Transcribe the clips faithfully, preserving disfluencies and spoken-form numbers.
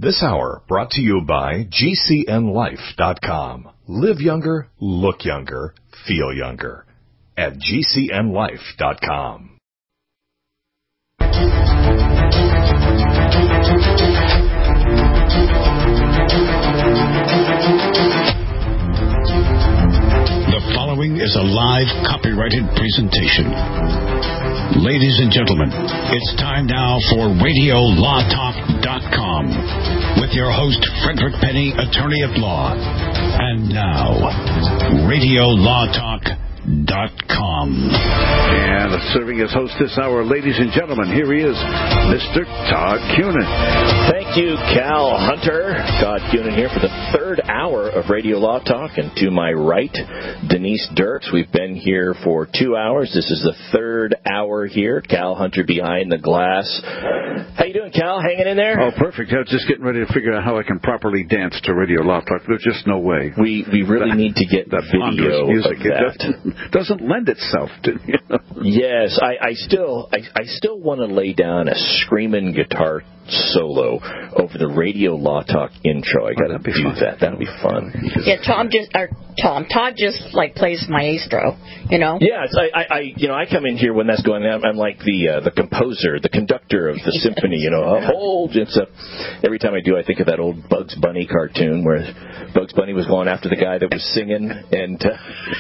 This hour brought to you by G C N life dot com. Live younger, look younger, feel younger at G C N life dot com. The following is a live copyrighted presentation. Ladies and gentlemen, it's time now for radio law talk dot com with your host, Frederick Penny, attorney at law. And now, radio law talk dot com. And serving as host this hour, ladies and gentlemen, here he is, Mister Todd Cunin. Thank you, Cal Hunter. Todd Cunin here for the third hour of Radio Law Talk. And to my right, Denise Dirks. We've been here for two hours. This is the third hour here. Cal Hunter behind the glass. How you doing, Cal? Hanging in there? Oh, perfect. I was just getting ready to figure out how I can properly dance to Radio Law Talk. There's just no way. We we really that, need to get that video music. of that. It doesn't, doesn't lend itself to, you know. Yes, I, I still I, I still want to lay down a screaming guitar solo over the Radio Law Talk intro. I got to oh, do fun. that. That'll be fun. Yeah, Tom just or Tom Todd just like plays maestro, you know. Yeah, it's, I, I you know I come in here when that's going on. I'm like the uh, the composer, the conductor of the symphony. You know, hold. It's a, every time I do, I think of that old Bugs Bunny cartoon where Bugs Bunny was going after the guy that was singing, and uh,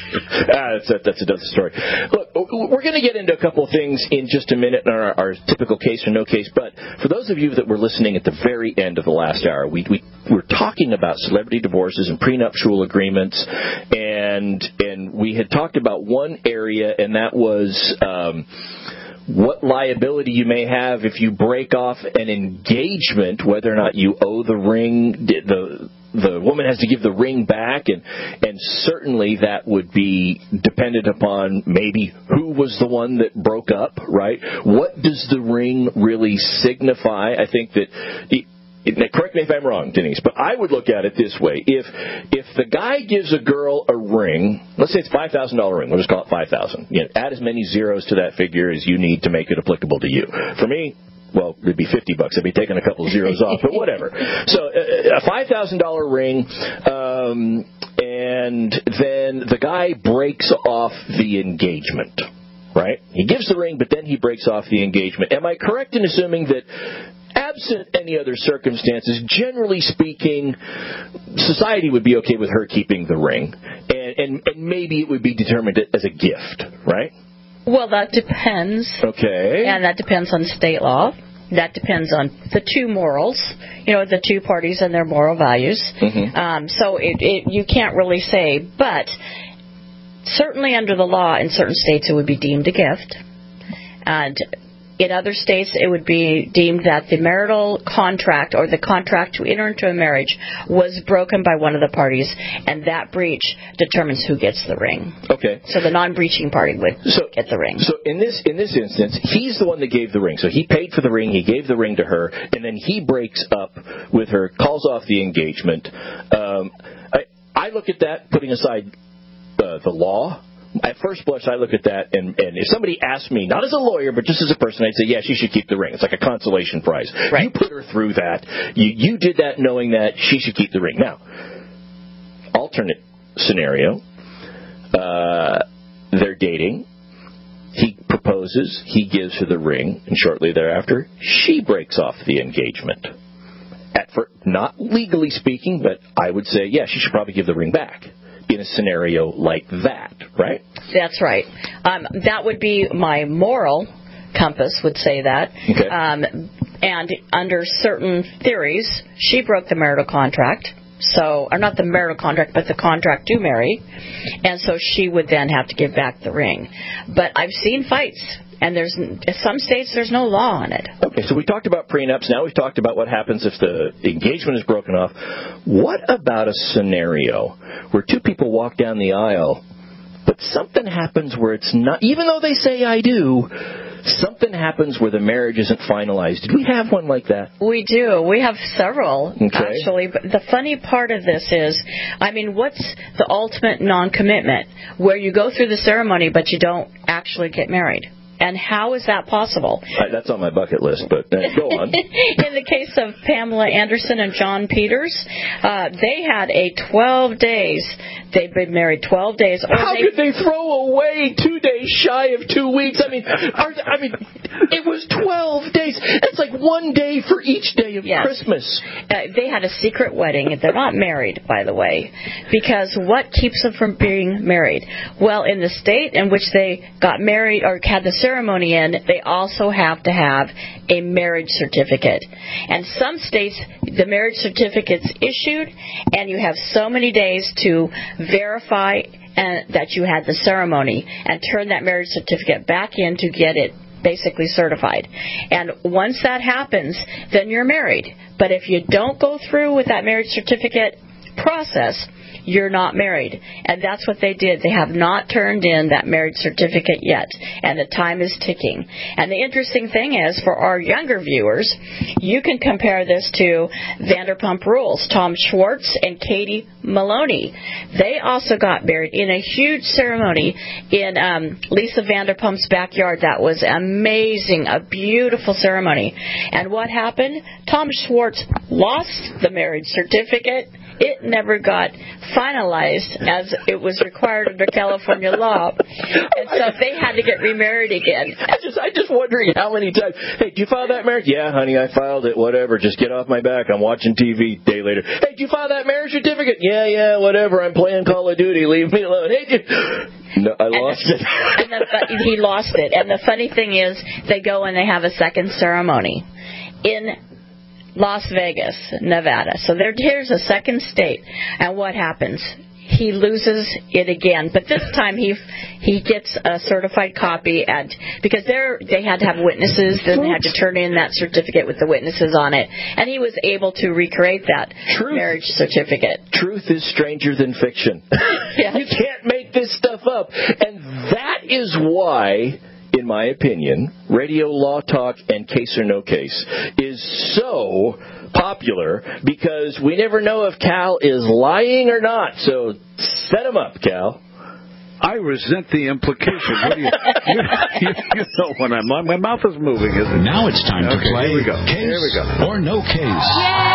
ah, that's a, that's another story. Look, we're going to get into a couple of things in just a minute in our, our typical case or no case. But for those of you that were listening at the very end of the last hour, we we were talking about celebrity divorces and prenuptial agreements, and and we had talked about one area, and that was um, what liability you may have if you break off an engagement, whether or not you owe the ring, the the woman has to give the ring back, and and certainly that would be dependent upon maybe who was the one that broke up, right? What does the ring really signify? I think that, it, it, correct me if I'm wrong, Denise, but I would look at it this way. If if the guy gives a girl a ring, let's say it's a five thousand dollars ring, we'll just call it five thousand dollars. You know, add as many zeros to that figure as you need to make it applicable to you. For me, well, it'd be fifty bucks. I'd be taking a couple of zeros off, but whatever. So uh, a five thousand dollars ring, um, and then the guy breaks off the engagement, right? He gives the ring, but then he breaks off the engagement. Am I correct in assuming that, absent any other circumstances, generally speaking, society would be okay with her keeping the ring, and, and, and maybe it would be determined as a gift, right? Well, that depends. Okay. And that depends on state law. That depends on the two morals, you know, the two parties and their moral values. Mm-hmm. Um, so it, it, you can't really say, but certainly under the law in certain states it would be deemed a gift. And in other states, it would be deemed that the marital contract or the contract to enter into a marriage was broken by one of the parties, and that breach determines who gets the ring. Okay. So the non-breaching party would so, get the ring. So in this in this instance, he's the one that gave the ring. So he paid for the ring, he gave the ring to her, and then he breaks up with her, calls off the engagement. Um, I, I look at that, putting aside uh, the law. At first blush, I look at that, and, and if somebody asked me, not as a lawyer, but just as a person, I'd say, yeah, she should keep the ring. It's like a consolation prize. Right. You put her through that. You, you did that knowing that she should keep the ring. Now, alternate scenario, uh, they're dating. He proposes. He gives her the ring, and shortly thereafter, she breaks off the engagement. At first, not legally speaking, but I would say, yeah, she should probably give the ring back in a scenario like that, right? That's right. Um, that would be my moral compass would say that. Okay. Um, and under certain theories, she broke the marital contract. So, or not the marital contract, but the contract to marry. And so she would then have to give back the ring. But I've seen fights, and there's in some states there's no law on it. Okay, so we talked about prenups. Now we've talked about what happens if the engagement is broken off. What about a scenario where two people walk down the aisle, but something happens where it's not, even though they say I do, something happens where the marriage isn't finalized. Did we have one like that? We do. We have several, okay. actually. But the funny part of this is, I mean, what's the ultimate non-commitment? Where you go through the ceremony, but you don't actually get married. And how is that possible? Uh, that's on my bucket list, but uh, go on. In the case of Pamela Anderson and John Peters, uh, they had a twelve days. They'd been married twelve days. Or How they, could they throw away two days shy of two weeks? I mean, are, I mean, it was twelve days. That's like one day for each day of yes. Christmas. Uh, they had a secret wedding. They're not married, by the way, because what keeps them from being married? Well, in the state in which they got married or had the ceremony in, they also have to have a marriage certificate. And some states, the marriage certificate's issued, and you have so many days to verify and, that you had the ceremony and turn that marriage certificate back in to get it basically certified. And once that happens, then you're married. But if you don't go through with that marriage certificate process, you're not married. And that's what they did. They have not turned in that marriage certificate yet. And the time is ticking. And the interesting thing is, for our younger viewers, you can compare this to Vanderpump Rules. Tom Schwartz and Katie Maloney. They also got married in a huge ceremony in um, Lisa Vanderpump's backyard. That was amazing. A beautiful ceremony. And what happened? Tom Schwartz lost the marriage certificate. It never got finalized as it was required under California law, and so they had to get remarried again. I just, I just wondering how many times. Hey, did you file that marriage? Yeah, honey, I filed it. Whatever. Just get off my back. I'm watching T V. Day later. Hey, did you file that marriage certificate? Yeah, yeah, whatever. I'm playing Call of Duty. Leave me alone. Hey, did you... No, I lost and the, it. and the, he lost it. And the funny thing is, they go and they have a second ceremony in Las Vegas, Nevada. So there, here's a second state. And what happens? He loses it again, but this time he he gets a certified copy, and because they they had to have witnesses, then they had to turn in that certificate with the witnesses on it, and he was able to recreate that Truth. marriage certificate. Truth is stranger than fiction. Yes. You can't make this stuff up, and that is why, in my opinion, Radio Law Talk and Case or No Case is so popular, because we never know if Cal is lying or not. So set him up, Cal. I resent the implication. What do you, you, you, you know when I'm on. My mouth is moving, isn't it? Now it's time to Okay, play here we go. Case Here we go. or No Case.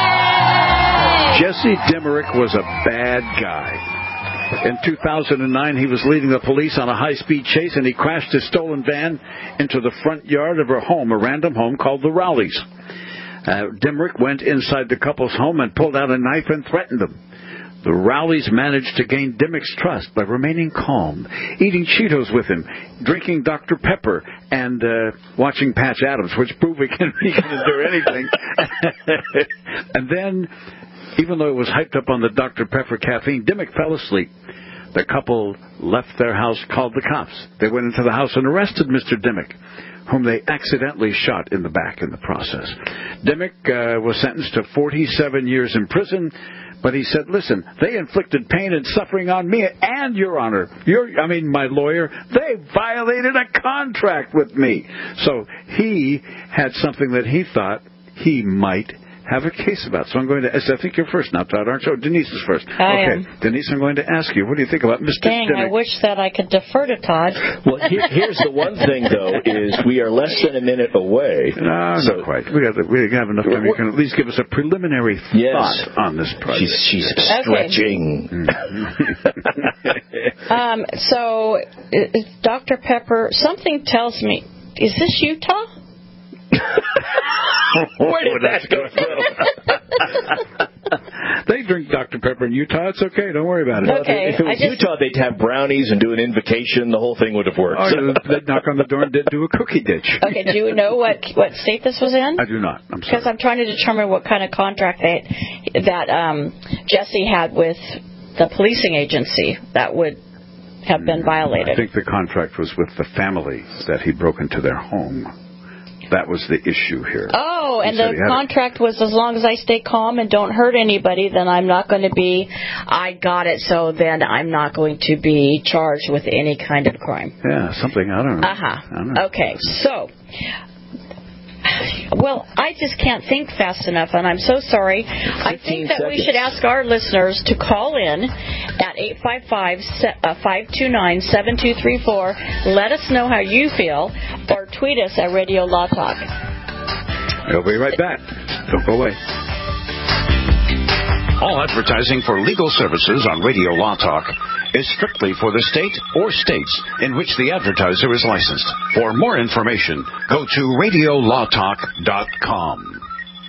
Jesse Dimerick was a bad guy. In two thousand nine, he was leading the police on a high-speed chase, and he crashed his stolen van into the front yard of a home, a random home called the Rowleys. Uh, Dimerick went inside the couple's home and pulled out a knife and threatened them. The Rowleys managed to gain Dimerick's trust by remaining calm, eating Cheetos with him, drinking Doctor Pepper, and uh, watching Patch Adams, which proved he can, he can endure anything. And then, even though it was hyped up on the Doctor Pepper caffeine, Dimerick fell asleep. The couple left their house, called the cops. They went into the house and arrested Mister Dimerick, whom they accidentally shot in the back in the process. Dimerick uh, was sentenced to forty-seven years in prison, but he said, listen, they inflicted pain and suffering on me and Your Honor. Your, I mean, my lawyer, they violated a contract with me. So he had something that he thought he might have a case about. So I'm going to, I think you're first now, Todd, aren't you? Denise is first. I okay. am. Denise, I'm going to ask you, what do you think about Mister Dang, Dimerick? I wish that I could defer to Todd. Well, here, here's the one thing, though, is we are less than a minute away. No, so, not quite. We got we have enough time. You can at least give us a preliminary yes. thought on this project. She's, she's stretching. um, so, uh, Doctor Pepper, something tells me, is this Utah? Where did that go from? They drink Doctor Pepper in Utah. It's okay. Don't worry about it. Okay. If it was I just... Utah, they'd have brownies and do an invocation. The whole thing would have worked. Oh, they'd knock on the door and do a cookie ditch. Okay, do you know what what state this was in? I do not. I'm sorry. Because I'm trying to determine what kind of contract they, that um, Jesse had with the policing agency that would have been violated. I think the contract was with the family that he broke into their home. That was the issue here. Oh, and He said the he had contract it. was, as long as I stay calm and don't hurt anybody, then I'm not going to be, I got it, so then I'm not going to be charged with any kind of crime. Yeah, something, I don't know. Uh-huh. I don't know. Okay, so, well, I just can't think fast enough, and I'm so sorry. I think that we should ask our listeners to call in at eight five five, five two nine, seven two three four. Let us know how you feel, or tweet us at Radio Law Talk. We'll be right back. Don't go away. All advertising for legal services on Radio Law Talk is strictly for the state or states in which the advertiser is licensed. For more information, go to radio law talk dot com.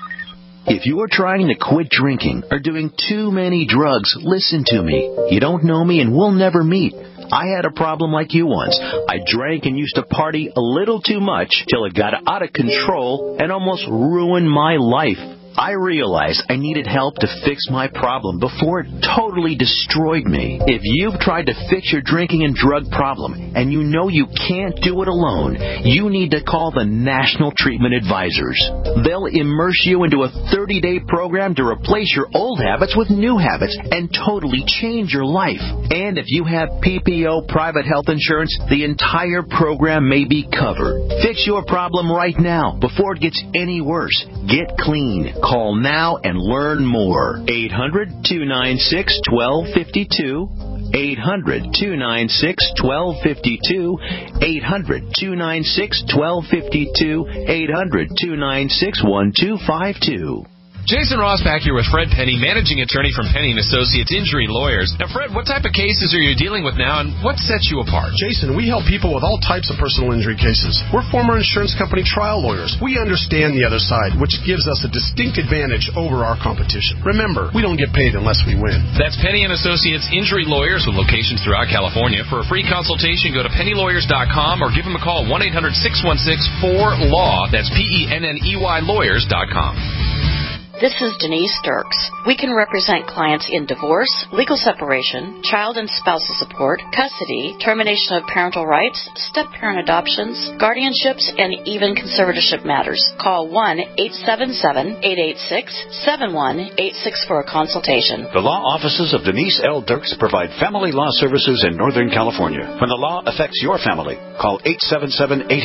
If you are trying to quit drinking or doing too many drugs, listen to me. You don't know me and we'll never meet. I had a problem like you once. I drank and used to party a little too much till it got out of control and almost ruined my life. I realized I needed help to fix my problem before it totally destroyed me. If you've tried to fix your drinking and drug problem and you know you can't do it alone, you need to call the National Treatment Advisors. They'll immerse you into a thirty-day program to replace your old habits with new habits and totally change your life. And if you have P P O private health insurance, the entire program may be covered. Fix your problem right now before it gets any worse. Get clean. Call now and learn more. eight hundred, two nine six, one two five two. eight hundred, two nine six, one two five two. eight hundred, two nine six, one two five two. eight hundred, two nine six, one two five two. Jason Ross back here with Fred Penny, managing attorney from Penny and Associates Injury Lawyers. Now, Fred, what type of cases are you dealing with now, and what sets you apart? Jason, we help people with all types of personal injury cases. We're former insurance company trial lawyers. We understand the other side, which gives us a distinct advantage over our competition. Remember, we don't get paid unless we win. That's Penny and Associates Injury Lawyers with locations throughout California. For a free consultation, go to penny lawyers dot com or give them a call, one eight hundred, six one six, four, L A W. That's P E N N E Y lawyers dot com. This is Denise Dirks. We can represent clients in divorce, legal separation, child and spousal support, custody, termination of parental rights, step-parent adoptions, guardianships, and even conservatorship matters. Call one eight seven seven, eight eight six, seven one eight six for a consultation. The law offices of Denise L. Dirks provide family law services in Northern California. When the law affects your family, call eight seven seven, eight eight six.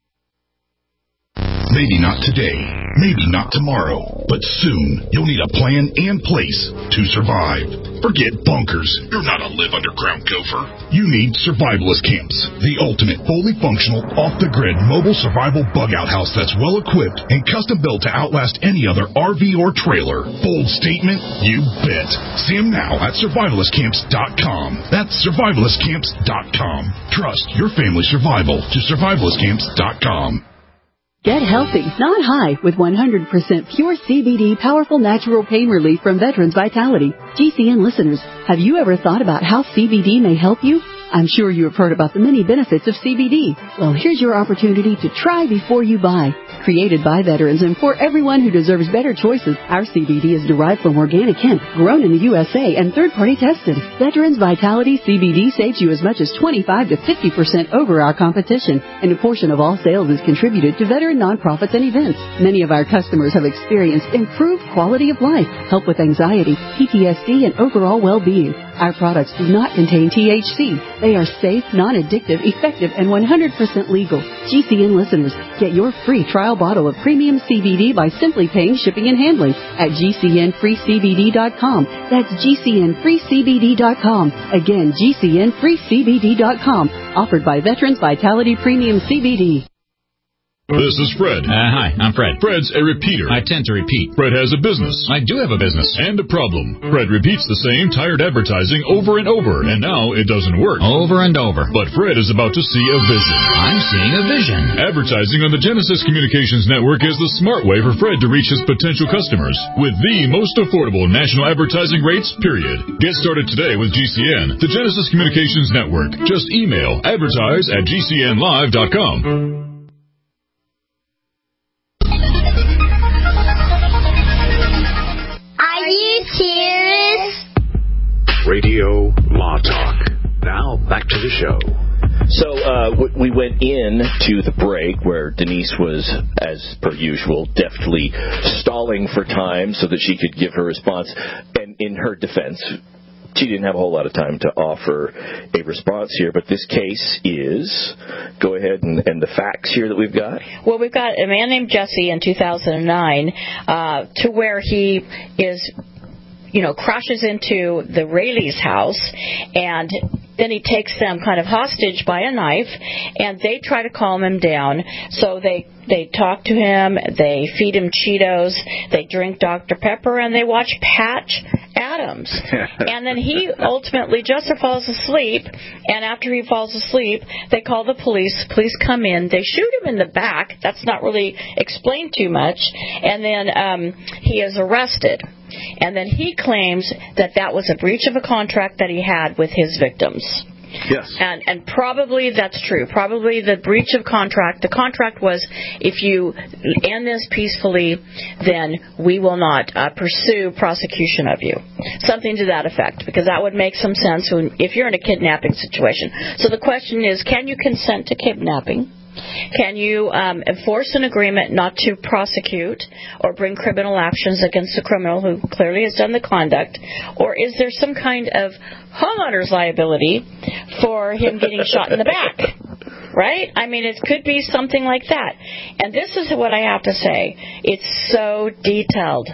Maybe not today, maybe not tomorrow, but soon you'll need a plan and place to survive. Forget bunkers. You're not a live underground gopher. You need survivalist camps, the ultimate fully functional, off-the-grid mobile survival bug-out house that's well-equipped and custom-built to outlast any other R V or trailer. Bold statement? You bet. See them now at survivalist camps dot com. That's survivalist camps dot com. Trust your family's survival to survivalist camps dot com. Get healthy, not high, with one hundred percent pure C B D powerful natural pain relief from Veterans Vitality. G C N listeners, have you ever thought about how C B D may help you? I'm sure you have heard about the many benefits of C B D. Well, here's your opportunity to try before you buy. Created by veterans and for everyone who deserves better choices, our C B D is derived from organic hemp, grown in the U S A, and third-party tested. Veterans Vitality C B D saves you as much as twenty-five to fifty percent over our competition, and a portion of all sales is contributed to veteran nonprofits and events. Many of our customers have experienced improved quality of life, help with anxiety, P T S D, and overall well-being. Our products do not contain T H C. They are safe, non-addictive, effective, and one hundred percent legal. G C N listeners, get your free trial bottle of premium C B D by simply paying shipping and handling at G C N free C B D dot com. That's G C N free C B D dot com. Again, G C N free C B D dot com. Offered by Veterans Vitality Premium C B D. This is Fred. Uh, hi, I'm Fred. Fred's a repeater. I tend to repeat. Fred has a business. I do have a business. And a problem. Fred repeats the same tired advertising over and over, and now it doesn't work. Over and over. But Fred is about to see a vision. I'm seeing a vision. Advertising on the Genesis Communications Network is the smart way for Fred to reach his potential customers with the most affordable national advertising rates, period. Get started today with G C N, the Genesis Communications Network. Just email advertise at G C N live dot com. Radio Law Talk. Now, back to the show. So uh, w- we went in to the break where Denise was, as per usual, deftly stalling for time so that she could give her response. And in her defense, she didn't have a whole lot of time to offer a response here. But this case is, go ahead and, and the facts here that we've got. Well, we've got a man named Jesse in two thousand nine uh, to where he is you know, crashes into the Rayleigh's house, and then he takes them kind of hostage by a knife, and they try to calm him down. So they they talk to him, they feed him Cheetos, they drink Doctor Pepper, and they watch Patch Adams. And then he ultimately, Jester falls asleep, and after he falls asleep, they call the police. Police come in. They shoot him in the back. That's not really explained too much. And then um, he is arrested. And then he claims that that was a breach of a contract that he had with his victims. Yes. And and probably that's true. Probably the breach of contract, the contract was, if you end this peacefully, then we will not uh, pursue prosecution of you. Something to that effect, because that would make some sense when, if you're in a kidnapping situation. So the question is, can you consent to kidnapping? Can you um, enforce an agreement not to prosecute or bring criminal actions against a criminal who clearly has done the conduct? Or is there some kind of homeowner's liability for him getting shot in the back? Right? I mean, it could be something like that. And this is what I have to say. It's so detailed.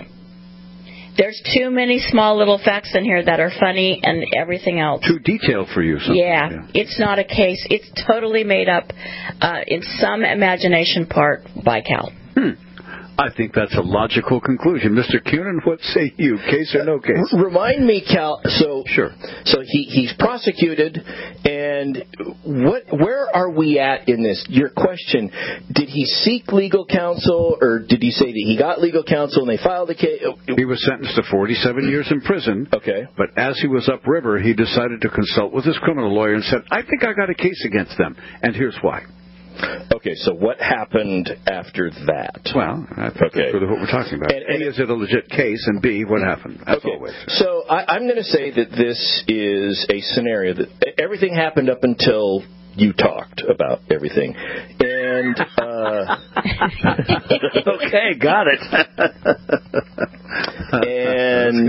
There's too many small little facts in here that are funny and everything else. Too detailed for you. Yeah, yeah, it's not a case. It's totally made up uh, in some imagination part by Cal. Hmm. I think that's a logical conclusion. Mister Cunin, what say you? Case or no case? Remind me, Cal. So sure. So he, he's prosecuted, and what? Where are we at in this? Your question: did he seek legal counsel, or did he say that he got legal counsel and they filed a case? He was sentenced to forty-seven years in prison. Okay. But as he was upriver, he decided to consult with his criminal lawyer and said, "I think I got a case against them, and here's why." Okay, so what happened after that? Well, I think okay. that's what we're talking about. And, and A, is it a legit case? And B, what happened? As okay. always. So I, I'm going to say that this is a scenario that everything happened up until you talked about everything. And, uh... okay, got it. And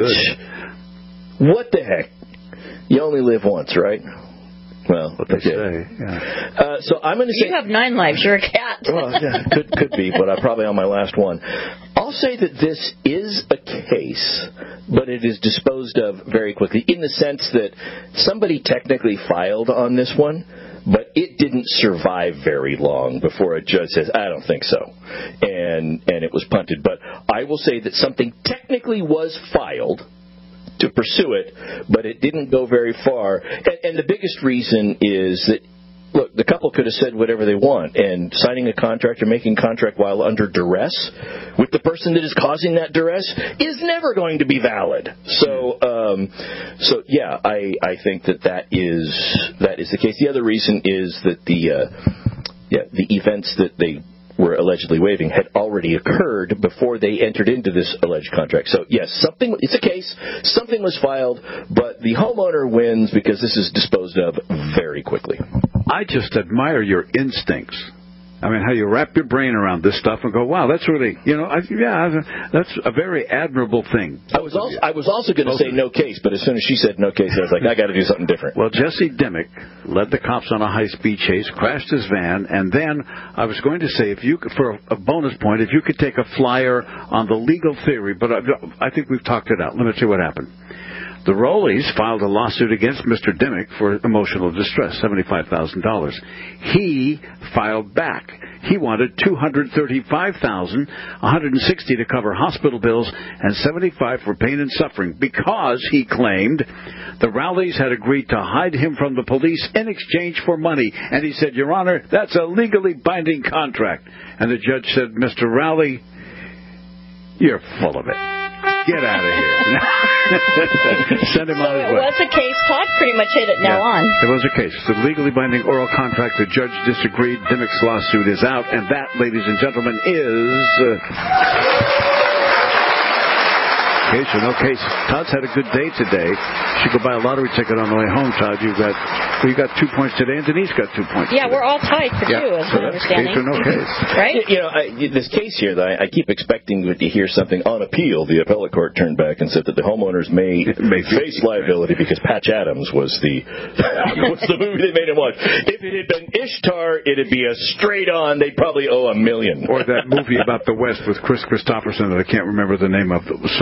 what the heck? You only live once, right? Well, what they okay. say, yeah. Uh, so I'm going to say you have nine lives. You're a cat. Well, yeah, could could be, but I'm probably on my last one. I'll say that this is a case, but it is disposed of very quickly in the sense that somebody technically filed on this one, but it didn't survive very long before a judge says, "I don't think so," and and it was punted. But I will say that something technically was filed to pursue it, but it didn't go very far. And, and the biggest reason is that, look, the couple could have said whatever they want, and signing a contract or making a contract while under duress with the person that is causing that duress is never going to be valid. So, um, so yeah, I, I think that that is that is the case. The other reason is that the uh, yeah the events that they were allegedly waiving had already occurred before they entered into this alleged contract. So, yes, something it's a case. Something was filed, but the homeowner wins because this is disposed of very quickly. I just admire your instincts. I mean, how you wrap your brain around this stuff and go, wow, that's really, you know, I, yeah, that's a very admirable thing. I was also, I was also going to say no case, but as soon as she said no case, I was like, I got to do something different. Well, Jesse Dimmick led the cops on a high-speed chase, crashed his van, and then I was going to say, if you could, for a bonus point, if you could take a flyer on the legal theory, but I, I think we've talked it out. Let me tell you what happened. The Rowleys filed a lawsuit against Mister Dimmick for emotional distress, seventy-five thousand dollars. He filed back. He wanted two hundred thirty-five thousand dollars, one hundred sixty dollars to cover hospital bills, and seventy-five dollars for pain and suffering, because, he claimed, the Rowleys had agreed to hide him from the police in exchange for money. And he said, Your Honor, that's a legally binding contract. And the judge said, Mister Rowley, you're full of it. Get out of here. Send him so on his it way. was a case. Todd pretty much hit it now yeah, on. It was a case. It's a legally binding oral contract. The judge disagreed. Dimmick's lawsuit is out. And that, ladies and gentlemen, is... Uh, case or no case. Todd's had a good day today. Should go buy a lottery ticket on the way home, Todd. You've got well, you got two points today, and Denise got two points. Yeah, today. we're all tied for yeah. two, as so my that's understanding. Case or no case, right? You know, I, this case here, that I, I keep expecting to hear something on appeal. The appellate court turned back and said that the homeowners may, may face liability because Patch Adams was the was the movie they made him watch. If it had been Ishtar, it'd be a straight on. They'd probably owe a million. Or that movie about the West with Chris Christopherson that I can't remember the name of that was so horrible.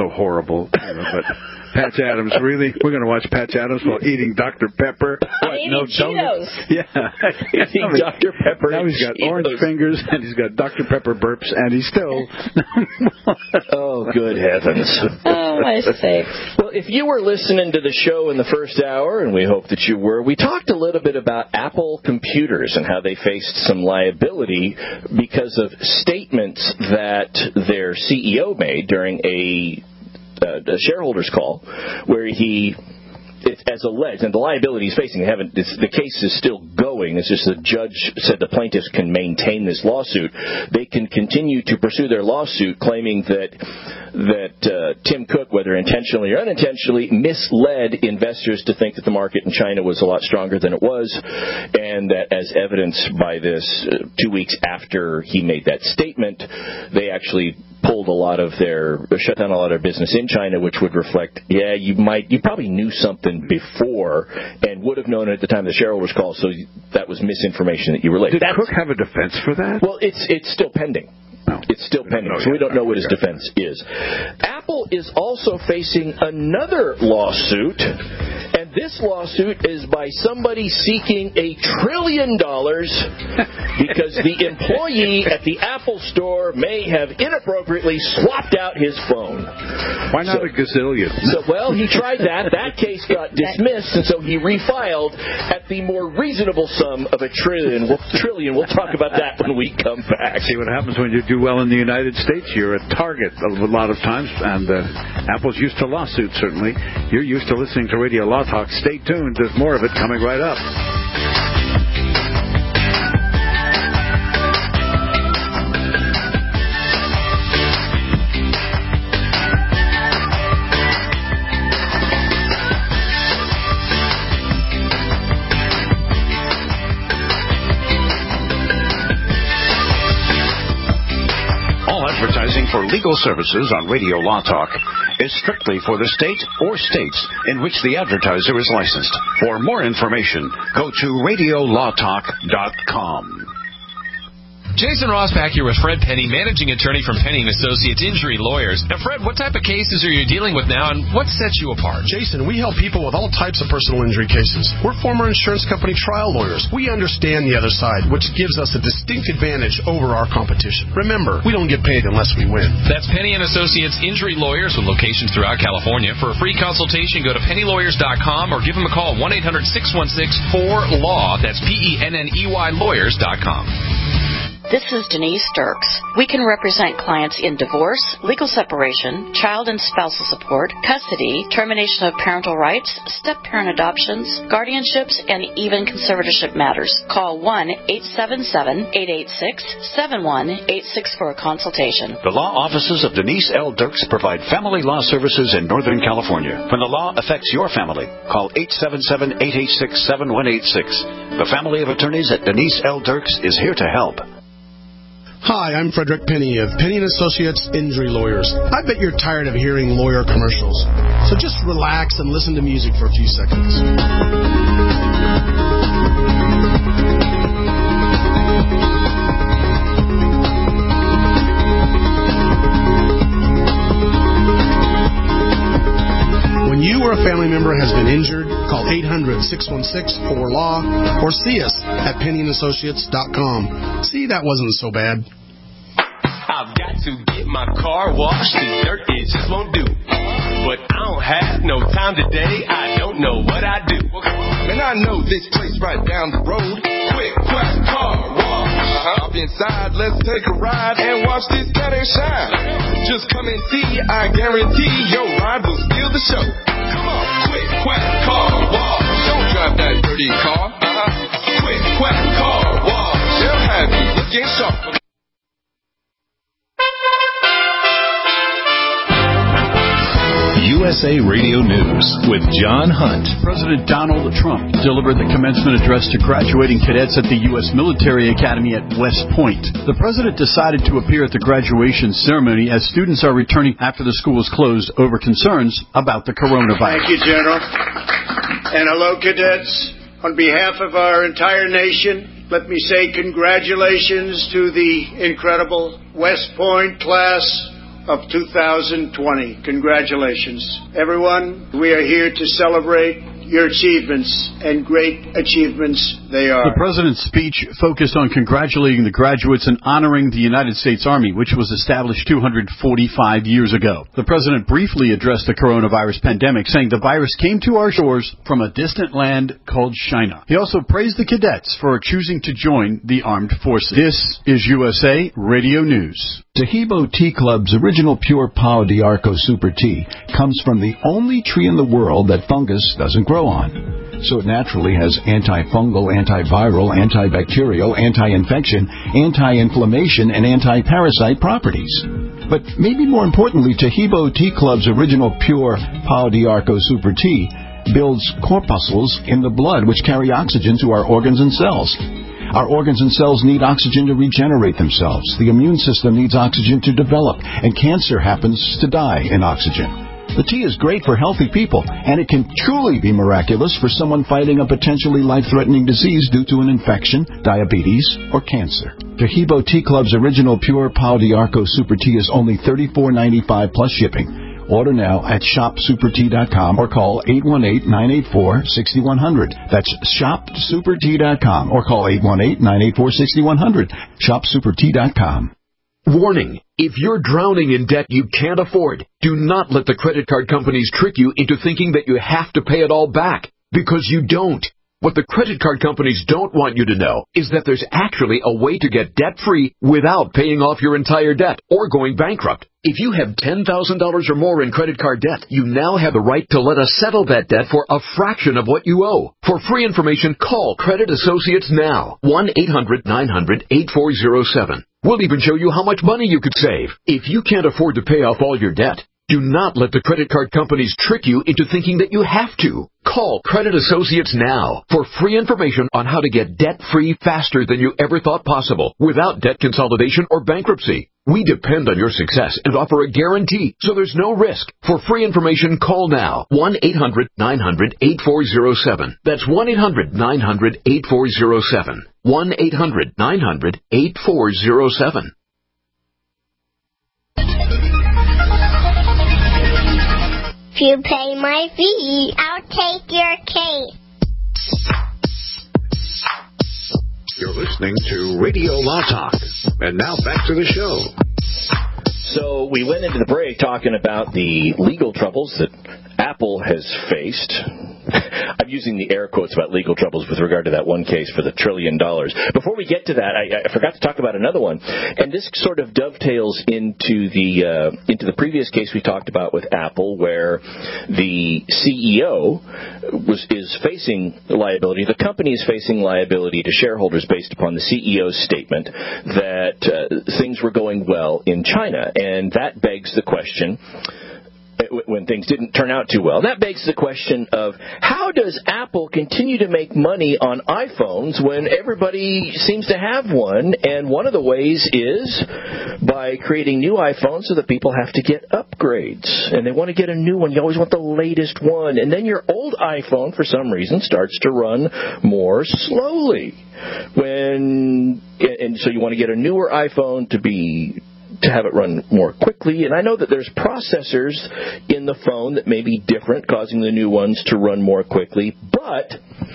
horrible. You know, but Patch Adams, really? We're going to watch Patch Adams while eating Doctor Pepper? What? Eating No Cheetos. Yeah. Eating Doctor Pepper. Now he's got Cheetos. orange fingers, and he's got Doctor Pepper burps, and he's still... Oh, good heavens. Oh, my sakes. Well, if you were listening to the show in the first hour, and we hope that you were, we talked a little bit about Apple computers and how they faced some liability because of statements that their C E O made during a, uh, a shareholders call where he... It's as alleged, and the liability he's facing, they haven't, it's, the case is still going. It's just the judge said the plaintiffs can maintain this lawsuit. They can continue to pursue their lawsuit, claiming that that uh, Tim Cook, whether intentionally or unintentionally, misled investors to think that the market in China was a lot stronger than it was, and that as evidenced by this, uh, two weeks after he made that statement, they actually pulled a lot of their, shut down a lot of their business in China, which would reflect, yeah, you might, you probably knew something before and would have known it at the time of the shareholders call, so that was misinformation that you relayed. Did That's, Cook have a defense for that? Well, it's it's still pending. No. It's still pending, so we don't know what his defense is. Apple is also facing another lawsuit, and this lawsuit is by somebody seeking a trillion dollars because the employee at the Apple store may have inappropriately swapped out his phone. Why not so, a gazillion? So, well, he tried that. That case got dismissed, and so he refiled at the more reasonable sum of a trillion. Well, trillion. We'll talk about that when we come back. See what happens when you do well in the United States. You're a target a lot of times, and uh, Apple's used to lawsuits, certainly. You're used to listening to Radio Law Talk. Stay tuned. There's more of it coming right up. Advertising for legal services on Radio Law Talk is strictly for the state or states in which the advertiser is licensed. For more information, go to radio law talk dot com. Jason Ross back here with Fred Penny, managing attorney from Penny and Associates Injury Lawyers. Now, Fred, what type of cases are you dealing with now, and what sets you apart? Jason, we help people with all types of personal injury cases. We're former insurance company trial lawyers. We understand the other side, which gives us a distinct advantage over our competition. Remember, we don't get paid unless we win. That's Penny and Associates Injury Lawyers with locations throughout California. For a free consultation, go to penny lawyers dot com or give them a call, one eight hundred six one six four L A W. That's P E N N E Y lawyers dot com. This is Denise Dirks. We can represent clients in divorce, legal separation, child and spousal support, custody, termination of parental rights, step-parent adoptions, guardianships, and even conservatorship matters. Call one eight seven seven, eight eight six, seven one eight six for a consultation. The law offices of Denise L. Dirks provide family law services in Northern California. When the law affects your family, call eight seven seven, eight eight six, seven one eight six. The family of attorneys at Denise L. Dirks is here to help. Hi, I'm Frederick Penny of Penny and Associates Injury Lawyers. I bet you're tired of hearing lawyer commercials. So just relax and listen to music for a few seconds. When you or a family member has been injured, call eight hundred, six one six, four L A W or see us at penny and associates dot com. See, that wasn't so bad. I've got to get my car washed. The dirt it just won't do. But I don't have no time today. I don't know what I do. And I know this place right down the road. Quick, Quack Car Wash. Uh-huh. Hop inside, let's take a ride and watch this cat and shine. Just come and see, I guarantee your ride will steal the show. Come on, Quick, Quack Car Wash. Don't drive that dirty car. Uh-huh. Quick, Quack Car Wash. They'll have you looking sharp. U S A Radio News with John Hunt. President Donald Trump delivered the commencement address to graduating cadets at the U S Military Academy at West Point. The president decided to appear at the graduation ceremony as students are returning after the school is closed over concerns about the coronavirus. Thank you, General. And hello, cadets. On behalf of our entire nation, let me say congratulations to the incredible West Point class of two thousand twenty. Congratulations. Everyone, we are here to celebrate your achievements, and great achievements they are. The president's speech focused on congratulating the graduates and honoring the United States Army, which was established two hundred forty-five years ago. The president briefly addressed the coronavirus pandemic, saying the virus came to our shores from a distant land called China. He also praised the cadets for choosing to join the armed forces. This is U S A Radio News. Tahibo Tea Club's original pure Pau d'Arco Super Tea comes from the only tree in the world that fungus doesn't grow on. So it naturally has antifungal, antiviral, antibacterial, anti-infection, anti-inflammation, and anti-parasite properties. But maybe more importantly, Tahibo Tea Club's original pure Pau d'Arco Super Tea builds corpuscles in the blood which carry oxygen to our organs and cells. Our organs and cells need oxygen to regenerate themselves. The immune system needs oxygen to develop, and cancer happens to die in oxygen. The tea is great for healthy people, and it can truly be miraculous for someone fighting a potentially life-threatening disease due to an infection, diabetes, or cancer. Tahibo Tea Club's original pure Pau d'Arco Super Tea is only thirty-four ninety-five plus shipping. Order now at shop super tea dot com or call eight one eight, nine eight four, six one zero zero. That's shop super tea dot com or call eight one eight, nine eight four, six one zero zero. shop super tea dot com. Warning. If you're drowning in debt you can't afford, do not let the credit card companies trick you into thinking that you have to pay it all back, because you don't. What the credit card companies don't want you to know is that there's actually a way to get debt-free without paying off your entire debt or going bankrupt. If you have ten thousand dollars or more in credit card debt, you now have the right to let us settle that debt for a fraction of what you owe. For free information, call Credit Associates now. one eight hundred, nine hundred, eight four zero seven. We'll even show you how much money you could save. If you can't afford to pay off all your debt, do not let the credit card companies trick you into thinking that you have to. Call Credit Associates now for free information on how to get debt-free faster than you ever thought possible without debt consolidation or bankruptcy. We depend on your success and offer a guarantee, so there's no risk. For free information, call now. one eight hundred, nine hundred, eight four zero seven. That's one eight hundred, nine hundred, eight four zero seven. one eight hundred, nine hundred, eight four zero seven. If you pay my fee, I'll take your cake. You're listening to Radio Law Talk. And now back to the show. So we went into the break talking about the legal troubles that Apple has faced. I'm using the air quotes about legal troubles with regard to that one case for the trillion dollars. Before we get to that, I, I forgot to talk about another one, and this sort of dovetails into the uh, into the previous case we talked about with Apple, where the C E O was is facing liability. The company is facing liability to shareholders based upon the C E O's statement that uh, things were going well in China, and that begs the question, when things didn't turn out too well. That begs the question of, how does Apple continue to make money on iPhones when everybody seems to have one? And one of the ways is by creating new iPhones so that people have to get upgrades. And they want to get a new one. You always want the latest one. And then your old iPhone, for some reason, starts to run more slowly. When and so you want to get a newer iPhone to be to have it run more quickly. And I know that there's processors in the phone that may be different, causing the new ones to run more quickly. But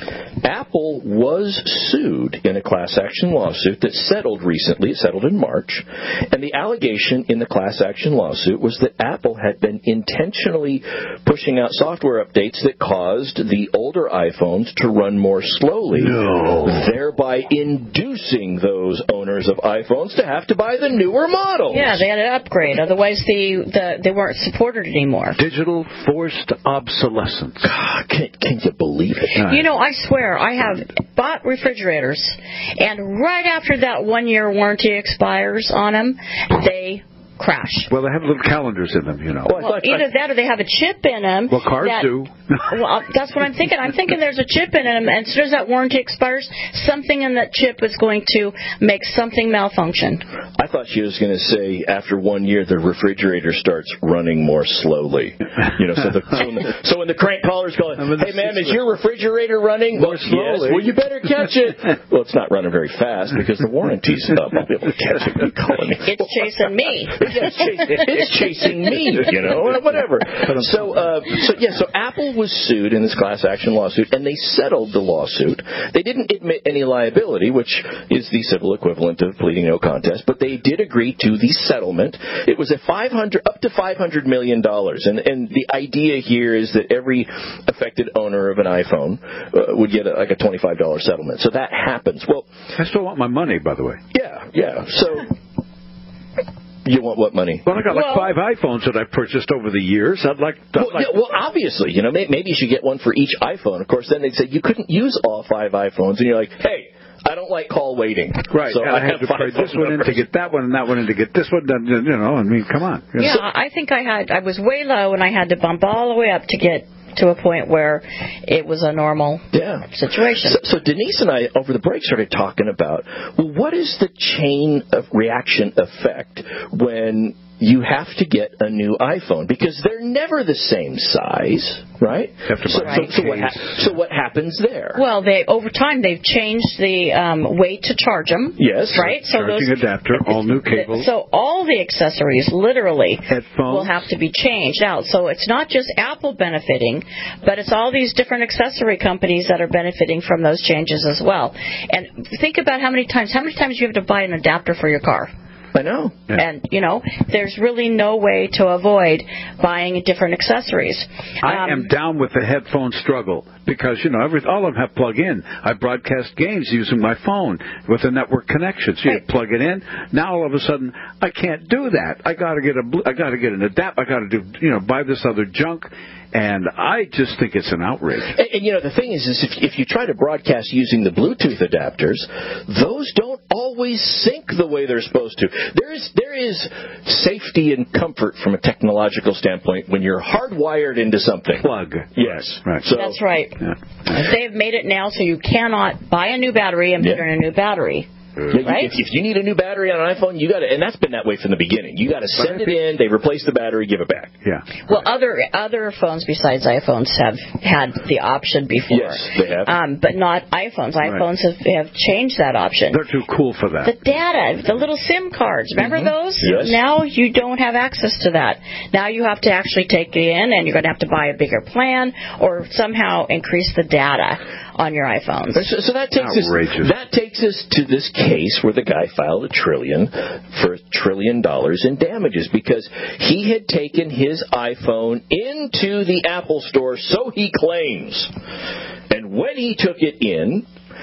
Apple was sued in a class action lawsuit that settled recently. It settled in March. And the allegation in the class action lawsuit was that Apple had been intentionally pushing out software updates that caused the older iPhones to run more slowly, no. thereby inducing those owners of iPhones to have to buy the newer model. Yeah, they had to upgrade. Otherwise, the, the they weren't supported anymore. Digital forced obsolescence. God, can, can you believe it? You know, I swear, I have bought refrigerators, and right after that one-year warranty expires on them, they crash. Well, they have little calendars in them, you know. Well, well either that or they have a chip in them. Well, cars that, do. Well, that's what I'm thinking. I'm thinking there's a chip in them, and as soon as that warranty expires, something in that chip is going to make something malfunction. I thought she was going to say after one year the refrigerator starts running more slowly. You know, so, the, so, when, the, so when the crank caller's going, hey, ma'am, is your refrigerator running? More well, slowly. Yes. Well, you better catch it. Well, it's not running very fast because the warranty's up. I'll be able to catch it. You're calling me. It's chasing me. it's, chasing, it's chasing me, you know, whatever. So, uh, so yeah, so Apple was sued in this class action lawsuit, and they settled the lawsuit. They didn't admit any liability, which is the civil equivalent of pleading no contest, but they did agree to the settlement. It was a five hundred up to five hundred million dollars, and and the idea here is that every affected owner of an iPhone uh, would get a, like a twenty-five dollars settlement. So that happens. Well, I still want my money, by the way. Yeah, yeah. So you want what money? Well, I got like well, five iPhones that I've purchased over the years. I'd like. I'd well, like yeah, well, obviously, you know, maybe you should get one for each iPhone. Of course, then they'd say you couldn't use all five iPhones, and you're like, hey, I don't like call waiting. Right. So and I, I had to trade this one in to get that one, and that one in to get this one. You know, I mean, come on. Yeah, so, I think I had. I was way low, and I had to bump all the way up to get to a point where it was a normal yeah. situation. So, so Denise and I, over the break, started talking about, well, what is the chain of reaction effect when you have to get a new iPhone? Because they're never the same size, right? Have to so, buy so, so, what ha- so what happens there? Well, they over time they've changed the um, way to charge them. Yes, right. So charging those, adapter, all new cables. So all the accessories, literally, headphones, will have to be changed out. So it's not just Apple benefiting, but it's all these different accessory companies that are benefiting from those changes as well. And think about how many times, how many times you have to buy an adapter for your car. I know. Yeah. And, you know, there's really no way to avoid buying different accessories. I um, am down with the headphone struggle because, you know, every, all of them have plug-in. I broadcast games using my phone with a network connection. So you right. plug it in. Now all of a sudden, I can't do that. I got to get a, I got to get an adapt. I got to do, you know, buy this other junk. And I just think it's an outrage. And, and you know, the thing is, is if, if you try to broadcast using the Bluetooth adapters, those don't always sync the way they're supposed to. There is there is safety and comfort from a technological standpoint when you're hardwired into something. Plug. Yes. Right. So, That's right. Yeah. They have made it now so you cannot buy a new battery and put yeah. in a new battery. Yeah, right? If, if you need a new battery on an iPhone, you got to, and that's been that way from the beginning. You got to send it in, they replace the battery, give it back. Yeah. Well, other other phones besides iPhones have had the option before. Yes, they have. Um, but not iPhones. iPhones right. have, have changed that option. They're too cool for that. The data, the little SIM cards, remember mm-hmm. those? Yes. Now you don't have access to that. Now you have to actually take it in, and you're going to have to buy a bigger plan or somehow increase the data on your iPhones. So, so that takes Outrageous. us that takes us to this case where the guy filed a trillion for a trillion dollars in damages because he had taken his iPhone into the Apple Store, so he claims. And when he took it in,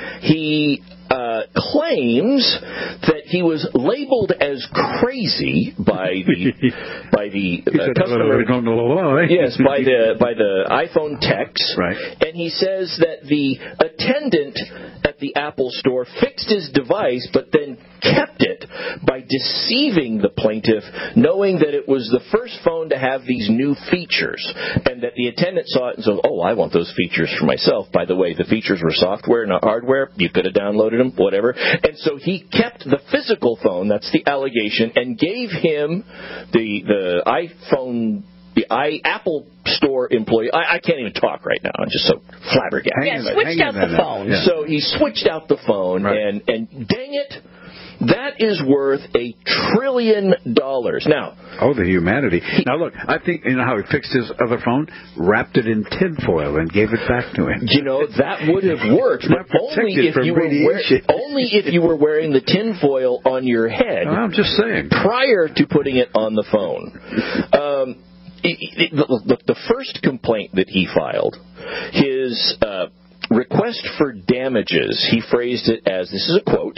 he uh, claims that he was labeled as crazy by the by the uh, customer. Yes, by the by the iPhone techs. Right. And he says that the attendant at the Apple Store fixed his device, but then kept it by deceiving the plaintiff, knowing that it was the first phone to have these new features, and that the attendant saw it and said, "Oh, I want those features for myself." By the way, the features were software, not hardware. You could have downloaded them, whatever. And so he kept the physical phone. That's the allegation, and gave him the the iPhone. The I, Apple Store employee, I, I can't even talk right now. I'm just so flabbergasted. Yeah, switched out the phone. Yeah. So he switched out the phone, right. and, and dang it, that is worth a trillion dollars. Now, oh, the humanity. Now, look, I think, you know how he fixed his other phone? Wrapped it in tinfoil and gave it back to him. You know, that would have worked, but only if, you were wear, only if you were wearing the tinfoil on your head. I'm just saying. Prior to putting it on the phone. Um, it, it, the, the first complaint that he filed, his uh, request for damages, he phrased it as, this is a quote,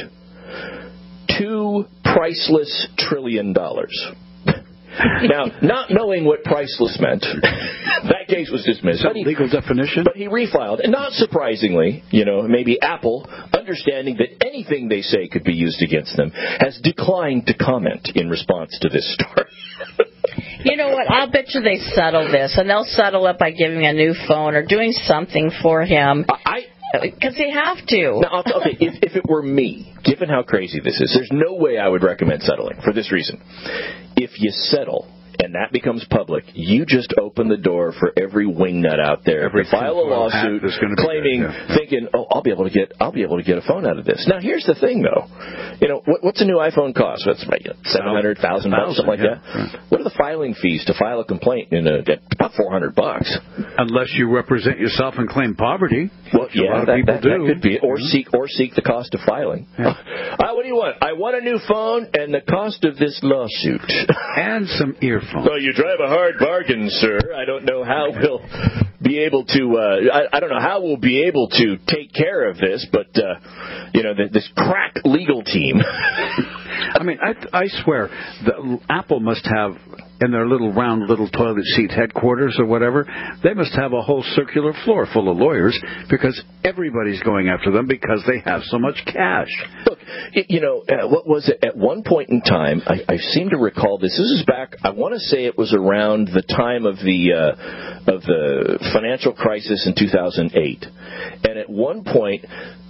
two priceless trillion dollars. Now, not knowing what priceless meant, that case was dismissed. But he, legal definition? But he refiled. And not surprisingly, you know, maybe Apple, understanding that anything they say could be used against them, has declined to comment in response to this story. You know what? I'll bet you they settle this, and they'll settle it by giving a new phone or doing something for him. I... Because they have to. Now, okay, if, if it were me, given how crazy this is, there's no way I would recommend settling for this reason. If you settle and that becomes public, you just open the door for every wingnut out there Every to file a lawsuit claiming, there, yeah. thinking, "Oh, I'll be able to get, I'll be able to get a phone out of this." Now, here's the thing, though. You know, what, what's a new iPhone cost? That's about seven hundred thousand bucks, something like yeah. that. Right. What are the filing fees to file a complaint in a, about four hundred bucks? Unless you represent yourself and claim poverty. Well, a yeah, lot of that, people that, do. that could be it. Or seek, or seek the cost of filing. Yeah. Uh, what do you want? I want a new phone and the cost of this lawsuit. And some earphones. Well, you drive a hard bargain, sir. I don't know how we'll be able to, uh, I, I don't know how we'll be able to take care of this, but, uh, you know, the, this crack legal team. I mean, I, I swear, the, Apple must have, in their little round little toilet seat headquarters or whatever, they must have a whole circular floor full of lawyers because everybody's going after them because they have so much cash. Look, you know, uh, what was it? At one point in time, I, I seem to recall this. This is back, I want to say it was around the time of the uh, of the financial crisis in two thousand eight. And at one point,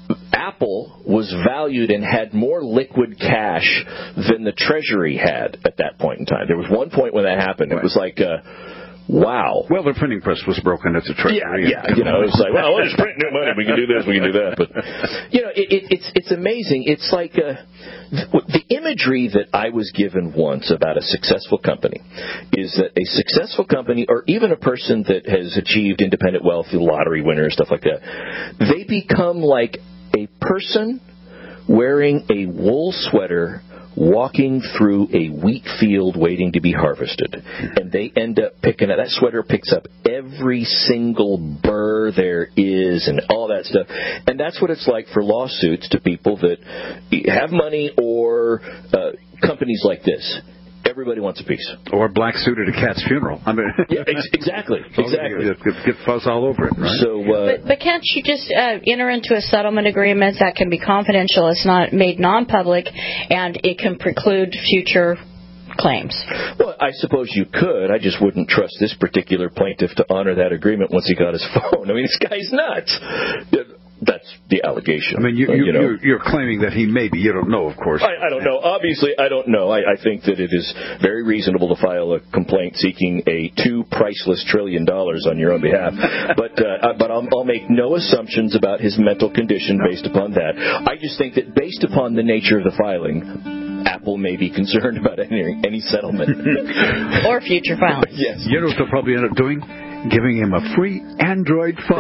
Apple was valued and had more liquid cash than the Treasury had at that point in time. There was one point when that happened. It was like, uh, wow. Well, the printing press was broken at the Treasury. Yeah, yeah. You know, it was like, well, we'll just print new money. We can do this, we can do that. But, you know, it, it, it's it's amazing. It's like uh, the imagery that I was given once about a successful company is that a successful company, or even a person that has achieved independent wealth, lottery winner, stuff like that, they become like a person wearing a wool sweater walking through a wheat field waiting to be harvested. And they end up picking up, that sweater picks up every single burr there is and all that stuff. And that's what it's like for lawsuits to people that have money or uh, companies like this. Everybody wants a piece. Or a black suit at a cat's funeral. I mean, yeah, ex- exactly, exactly. Get, get, get fuzz all over it, right? So, uh, but, but can't you just uh, enter into a settlement agreement that can be confidential? It's not made non-public, and it can preclude future claims. Well, I suppose you could. I just wouldn't trust this particular plaintiff to honor that agreement once he got his phone. I mean, this guy's nuts. That's the allegation. I mean, you, uh, you, you know. you're, you're claiming that he may be. You don't know, of course. I, I don't know. Obviously, I don't know. I, I think that it is very reasonable to file a complaint seeking a two priceless trillion dollars on your own behalf. But uh, but I'll, I'll make no assumptions about his mental condition based upon that. I just think that based upon the nature of the filing, Apple may be concerned about any, any settlement. Or future filings. Yes. You know what they'll probably end up doing? Giving him a free Android phone.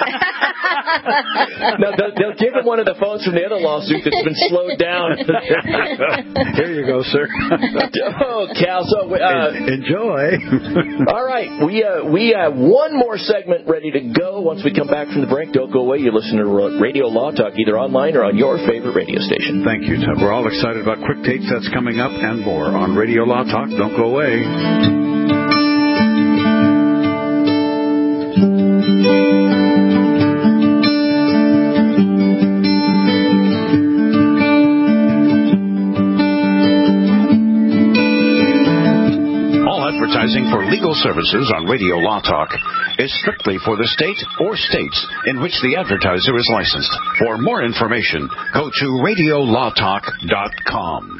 No, they'll, they'll give him one of the phones from the other lawsuit that's been slowed down. Here you go, sir. Oh, Cal. So, uh, enjoy. All right, we uh, we have one more segment ready to go. Once we come back from the break, don't go away. You listen to Radio Law Talk either online or on your favorite radio station. Thank you, Ted. We're all excited about Quick Takes. That's coming up and more on Radio Law Talk. Don't go away. Advertising for legal services on Radio Law Talk is strictly for the state or states in which the advertiser is licensed. For more information, go to radio law talk dot com.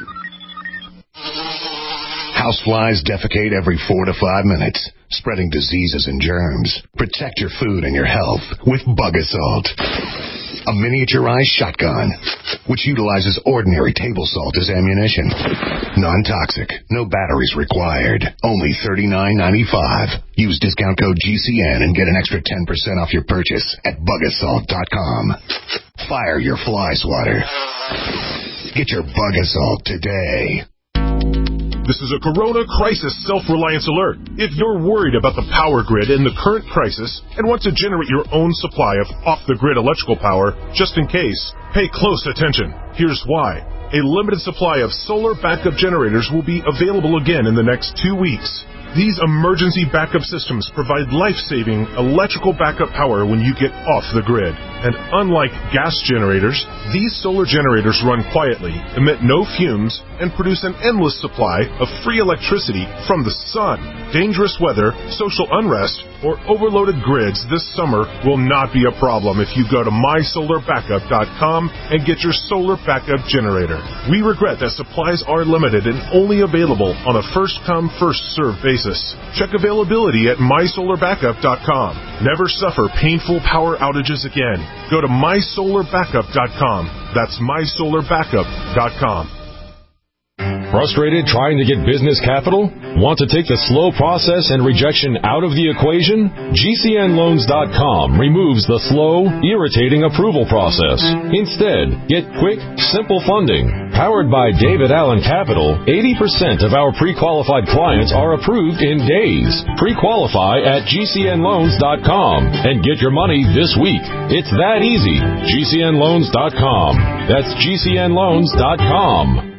Houseflies defecate every four to five minutes, spreading diseases and germs. Protect your food and your health with Bug Assault. A miniaturized shotgun, which utilizes ordinary table salt as ammunition. Non-toxic, no batteries required. Only thirty-nine ninety-five. Use discount code G C N and get an extra ten percent off your purchase at bug assault dot com. Fire your fly swatter. Get your Bug Assault today. This is a Corona Crisis Self-Reliance Alert. If you're worried about the power grid in the current crisis and want to generate your own supply of off-the-grid electrical power, just in case, pay close attention. Here's why. A limited supply of solar backup generators will be available again in the next two weeks. These emergency backup systems provide life-saving electrical backup power when you get off the grid. And unlike gas generators, these solar generators run quietly, emit no fumes, and produce an endless supply of free electricity from the sun. Dangerous weather, social unrest, or overloaded grids this summer will not be a problem if you go to my solar backup dot com and get your solar backup generator. We regret that supplies are limited and only available on a first-come, first-served basis. Check availability at my solar backup dot com. Never suffer painful power outages again. Go to my solar backup dot com. That's my solar backup dot com. Frustrated trying to get business capital? Want to take the slow process and rejection out of the equation? G C N loans dot com removes the slow, irritating approval process. Instead, get quick, simple funding. Powered by David Allen Capital, eighty percent of our pre-qualified clients are approved in days. Pre-qualify at G C N loans dot com and get your money this week. It's that easy. G C N loans dot com. That's G C N loans dot com.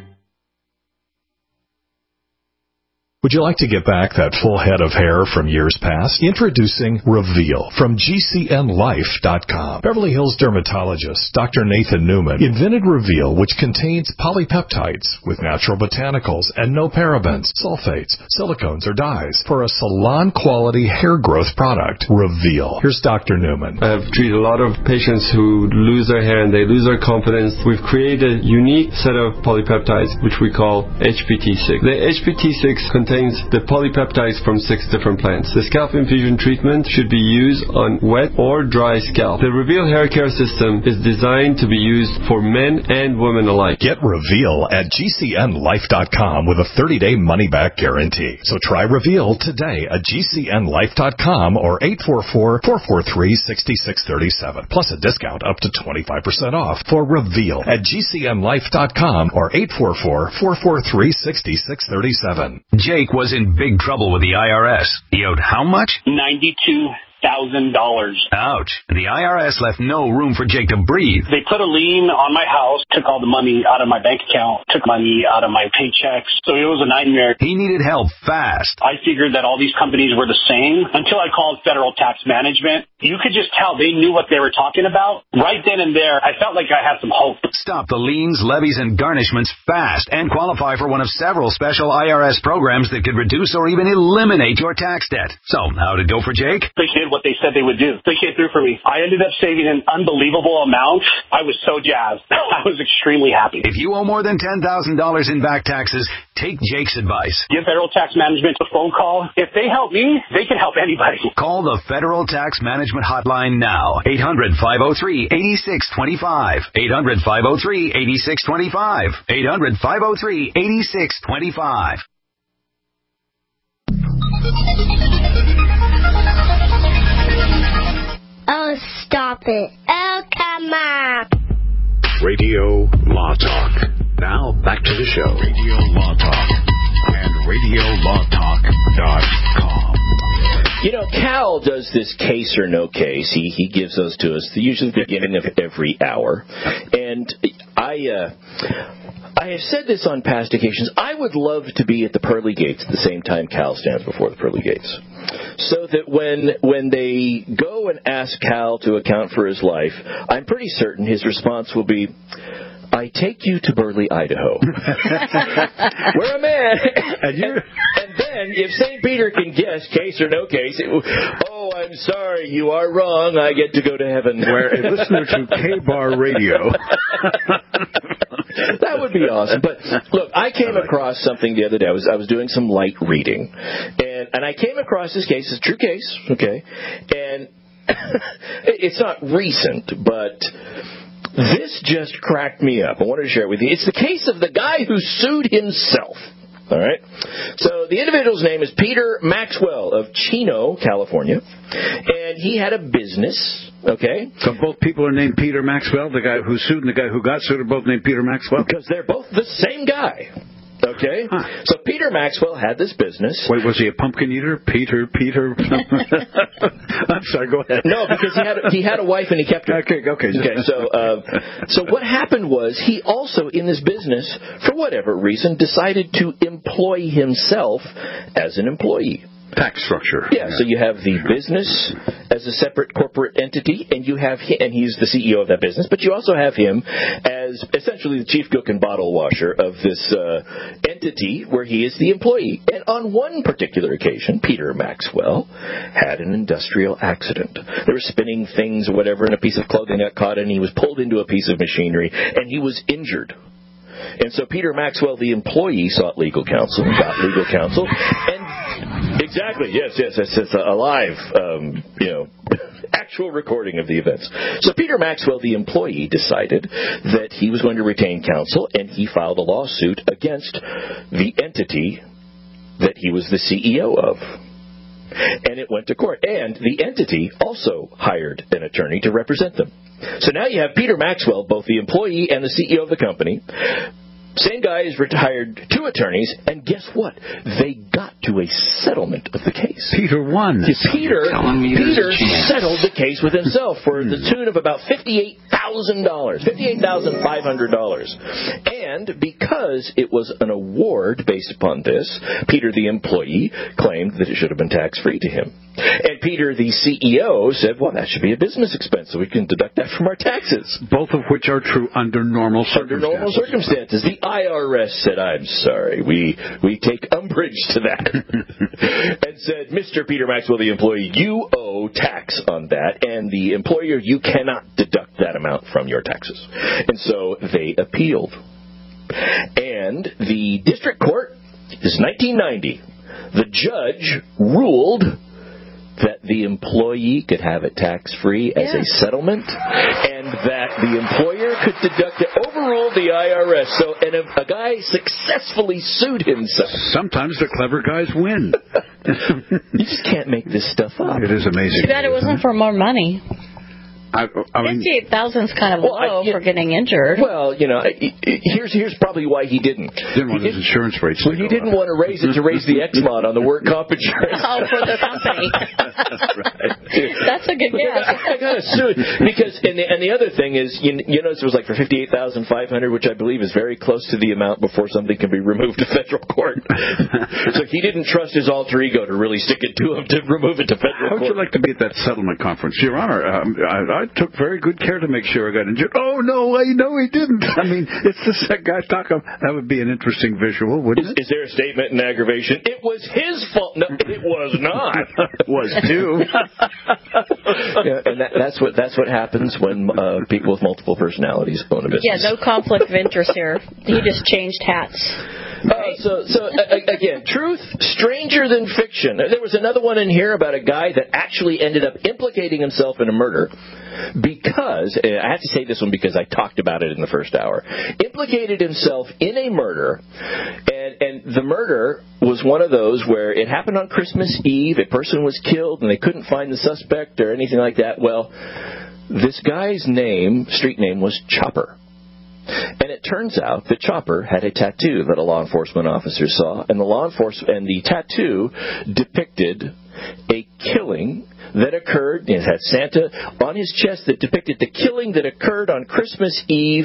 Would you like to get back that full head of hair from years past? Introducing Reveal from G C N life dot com. Beverly Hills dermatologist Doctor Nathan Newman invented Reveal, which contains polypeptides with natural botanicals and no parabens, sulfates, silicones, or dyes for a salon-quality hair growth product. Reveal. Here's Doctor Newman. I've treated a lot of patients who lose their hair and they lose their confidence. We've created a unique set of polypeptides, which we call H P T six. The H P T six contains contains the polypeptides from six different plants. The scalp infusion treatment should be used on wet or dry scalp. The Reveal hair care system is designed to be used for men and women alike. Get Reveal at G C N life dot com with a thirty-day money-back guarantee. So try Reveal today at G C N life dot com or eight four four, four four three, six six three seven, plus a discount up to twenty-five percent off for Reveal at G C N life dot com or eight four four, four four three, six six three seven. Jake was in big trouble with the I R S. He owed how much? ninety-two thousand dollars. Ouch. The I R S left no room for Jake to breathe. They put a lien on my house, took all the money out of my bank account, took money out of my paychecks. So it was a nightmare. He needed help fast. I figured that all these companies were the same until I called Federal Tax Management. You could just tell they knew what they were talking about. Right then and there, I felt like I had some hope. Stop the liens, levies, and garnishments fast and qualify for one of several special I R S programs that could reduce or even eliminate your tax debt. So, how'd it go for Jake? They did what they said they would do. They came through for me. I ended up saving an unbelievable amount. I was so jazzed. I was extremely happy. If you owe more than ten thousand dollars in back taxes, take Jake's advice. Give Federal Tax Management a phone call. If they help me, they can help anybody. Call the Federal Tax Management Hotline now. eight hundred, five oh three, eight six two five. eight hundred, five oh three, eight six two five. eight hundred, five oh three, eight six two five. Oh, stop it. Oh, come on. Radio Law Talk. Now, back to the show. Radio Law Talk and radio law talk dot com. You know, Cal does this case or no case. He he gives those to us usually at the beginning of every hour. And I uh, I have said this on past occasions. I would love to be at the pearly gates at the same time Cal stands before the pearly gates. So that when when they go and ask Cal to account for his life, I'm pretty certain his response will be, I take you to Burley, Idaho. We're a man. And, you... and then, if Saint Peter can guess case or no case, it, oh, I'm sorry, you are wrong. I get to go to heaven. Where a listener to K-Bar Radio. That would be awesome. But look, I came across something the other day. I was I was doing some light reading, and and I came across this case. It's a true case, okay? And it's not recent, but this just cracked me up. I wanted to share it with you. It's the case of the guy who sued himself. All right. So the individual's name is Peter Maxwell of Chino, California, and he had a business. Okay. So both people are named Peter Maxwell. The guy who sued and the guy who got sued are both named Peter Maxwell. Because they're both the same guy. Okay? Huh. So Peter Maxwell had this business. Wait, was he a pumpkin eater? Peter, Peter. I'm sorry, go ahead. No, because he had a, he had a wife and he kept her. Okay, okay. Okay, so uh, so what happened was he also, in this business, for whatever reason, decided to employ himself as an employee. tax structure. Yeah, so you have the business as a separate corporate entity, and you have him, and he's the C E O of that business, but you also have him as essentially the chief cook and bottle washer of this uh, entity where he is the employee. And on one particular occasion, Peter Maxwell had an industrial accident. They were spinning things or whatever, and a piece of clothing got caught, and he was pulled into a piece of machinery, and he was injured. And so Peter Maxwell, the employee, sought legal counsel, got legal counsel, and exactly, yes, yes, it's, it's a live, um, you know, actual recording of the events. So Peter Maxwell, the employee, decided that he was going to retain counsel, and he filed a lawsuit against the entity that he was the C E O of. And it went to court. And the entity also hired an attorney to represent them. So now you have Peter Maxwell, both the employee and the C E O of the company. Same guy has retired two attorneys, and guess what? They got to a settlement of the case. Peter won. Peter, Peter settled the case with himself for the tune of about fifty-eight thousand dollars, fifty-eight thousand five hundred dollars. And because it was an award based upon this, Peter, the employee, claimed that it should have been tax-free to him. And Peter, the C E O, said, well, that should be a business expense, so we can deduct that from our taxes. Both of which are true under normal circumstances. Under normal circumstances. The I R S said, I'm sorry, we we take umbrage to that. And said, Mister Peter Maxwell, the employee, you owe tax on that, and the employer, you cannot deduct that amount from your taxes. And so they appealed. And the district court, this is nineteen ninety, the judge ruled that the employee could have it tax-free as yeah. a settlement, and that the employer could deduct it, overruled the I R S. So, and a, a guy successfully sued himself. Sometimes the clever guys win. You just can't make this stuff up. It is amazing. Too bad it wasn't for more money. I, I mean, fifty-eight thousand is kind of well, low I, you, for getting injured. Well, you know, here's here's probably why he didn't. Didn't want his insurance rates. Well, he didn't want to raise it to raise the X-Mod on the work comp insurance. Oh, for the company. Right. That's a good guess. I got to sue it because, and the, and the other thing is, you, you notice it was like for fifty-eight thousand five hundred, which I believe is very close to the amount before something can be removed to federal court. So he didn't trust his alter ego to really stick it to him to remove it to federal How would court. you like to be at that settlement conference, Your Honor? Um, I, I took very good care to make sure I got injured. Oh, no, I know he didn't. I mean, it's just that guy talking. That would be an interesting visual, wouldn't is, it? Is there a statement in aggravation? It was his fault. No, it was not. It was too. Yeah, and that, that's what that's what happens when uh, people with multiple personalities own a business. Yeah, no conflict of interest here. He just changed hats. Uh, so, so uh, again, truth stranger than fiction. There was another one in here about a guy that actually ended up implicating himself in a murder because, and I have to say this one because I talked about it in the first hour, implicated himself in a murder, and, and the murder was one of those where it happened on Christmas Eve, a person was killed, and they couldn't find the suspect or anything like that. Well, this guy's name, street name, was Chopper. And it turns out that Chopper had a tattoo that a law enforcement officer saw, and the law enforcement and the tattoo depicted a killing that occurred. It had Santa on his chest that depicted the killing that occurred on Christmas Eve,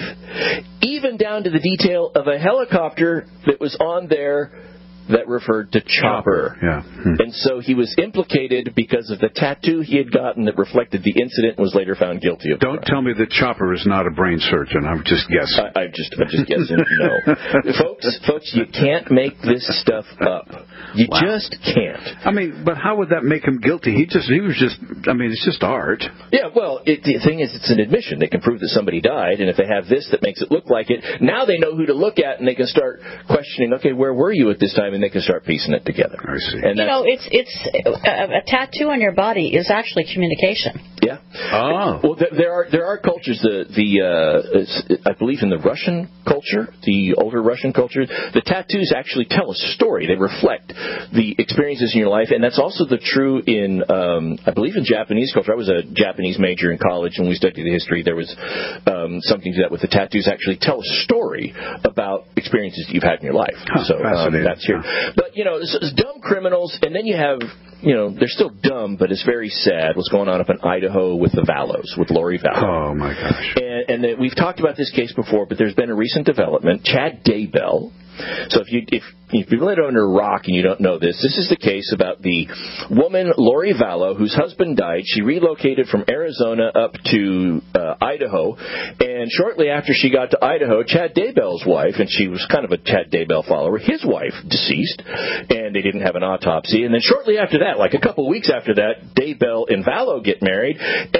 even down to the detail of a helicopter that was on there that referred to Chopper. Yeah. Hmm. And so he was implicated because of the tattoo he had gotten that reflected the incident and was later found guilty of Don't crime. tell me that Chopper is not a brain surgeon. I'm just guessing. I, I'm just, I'm just guessing. No, folks, folks, you can't make this stuff up. You Wow. just can't. I mean, but how would that make him guilty? He just, he was just. I mean, it's just art. Yeah, well, it, the thing is, it's an admission. They can prove that somebody died, and if they have this that makes it look like it, now they know who to look at, and they can start questioning. Okay, where were you at this time? And they can start piecing it together. I see. And you know, it's it's a, a tattoo on your body is actually communication. Yeah. Oh. Well, there, there are there are cultures. The the uh, I believe in the Russian culture, the older Russian culture, the tattoos actually tell a story. They reflect the experiences in your life, and that's also the true in um, I believe in Japanese culture. I was a Japanese major in college, and we studied the history. There was um, something to that with the tattoos actually tell a story about experiences that you've had in your life. Huh, so um, that's here. Huh. But you know, it's dumb criminals, and then you have. You know, they're still dumb, but it's very sad what's going on up in Idaho. Idaho with the Vallows, with Lori Vallow. Oh, my gosh. And, and that we've talked about this case before, but there's been a recent development. Chad Daybell. So if you if, if you've lived under a rock and you don't know this, this is the case about the woman, Lori Vallow, whose husband died. She relocated from Arizona up to uh, Idaho, and shortly after she got to Idaho, Chad Daybell's wife, and she was kind of a Chad Daybell follower, his wife, deceased, and they didn't have an autopsy. And then shortly after that, like a couple of weeks after that, Daybell and Vallow get married,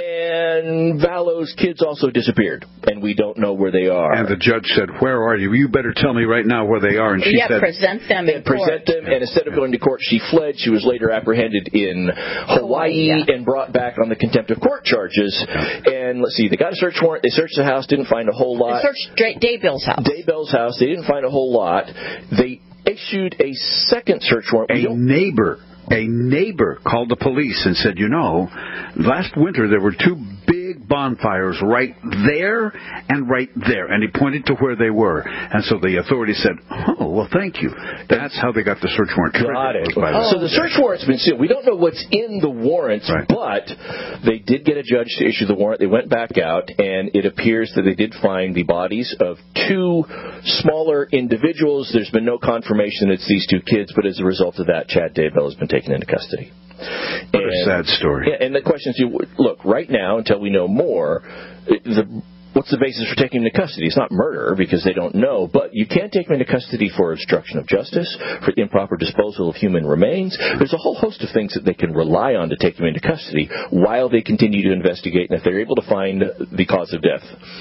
and Vallow's kids also disappeared, and we don't know where they are. And the judge said, where are you? You better tell me right now where they are. And she yeah, said, present them in present court. them, and instead of going to court, she fled. She was later apprehended in Hawaii yeah. and brought back on the contempt of court charges. And let's see, they got a search warrant. They searched the house, didn't find a whole lot. They searched Daybell's house. Daybell's house. They didn't find a whole lot. They issued a second search warrant. A neighbor, a neighbor called the police and said, you know, last winter there were two big bonfires right there and right there. And he pointed to where they were. And so the authorities said, oh, well, thank you. That's how they got the search warrant. Got it. By the So the search warrant's been sealed. We don't know what's in the warrants, right. but they did get a judge to issue the warrant. They went back out, and it appears that they did find the bodies of two smaller individuals. There's been no confirmation it's these two kids, but as a result of that, Chad Daybell has been taken into custody. What and, a sad story. Yeah, and the question is, look, right now, until we know more, the what's the basis for taking him into custody? It's not murder because they don't know, but you can't take him into custody for obstruction of justice, for improper disposal of human remains. There's a whole host of things that they can rely on to take him into custody while they continue to investigate. And if they're able to find the cause of death,